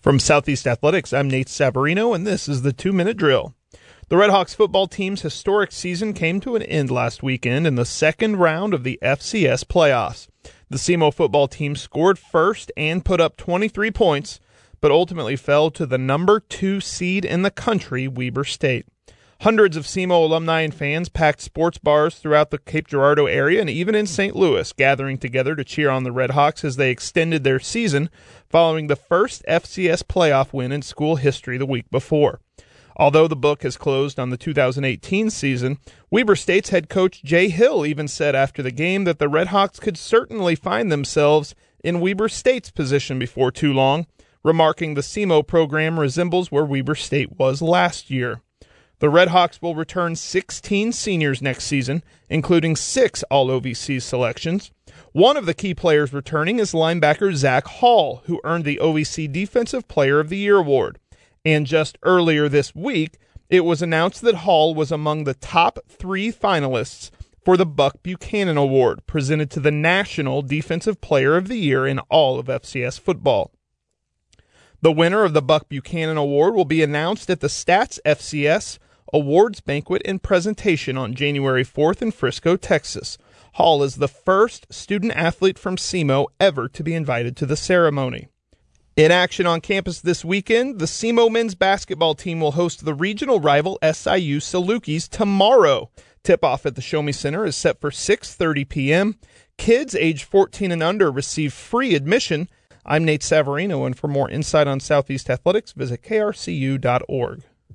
From Southeast Athletics, I'm Nate Savarino, and this is the 2-Minute Drill. The Redhawks football team's historic season came to an end last weekend in the second round of the FCS playoffs. The SEMO football team scored first and put up 23 points, but ultimately fell to the number 2 seed in the country, Weber State. Hundreds of SEMO alumni and fans packed sports bars throughout the Cape Girardeau area and even in St. Louis, gathering together to cheer on the Redhawks as they extended their season following the first FCS playoff win in school history the week before. Although the book has closed on the 2018 season, Weber State's head coach Jay Hill even said after the game that the Redhawks could certainly find themselves in Weber State's position before too long, remarking the SEMO program resembles where Weber State was last year. The Redhawks will return 16 seniors next season, including 6 All-OVC selections. One of the key players returning is linebacker Zach Hall, who earned the OVC Defensive Player of the Year award. And just earlier this week, it was announced that Hall was among the top 3 finalists for the Buck Buchanan Award, presented to the National Defensive Player of the Year in all of FCS football. The winner of the Buck Buchanan Award will be announced at the Stats FCS Awards Banquet and Presentation on January 4th in Frisco, Texas. Hall is the first student-athlete from SEMO ever to be invited to the ceremony. In action on campus this weekend, the SEMO men's basketball team will host the regional rival SIU Salukis tomorrow. Tip-off at the Show Me Center is set for 6:30 p.m. Kids age 14 and under receive free admission. I'm Nate Savarino, and for more insight on Southeast Athletics, visit krcu.org.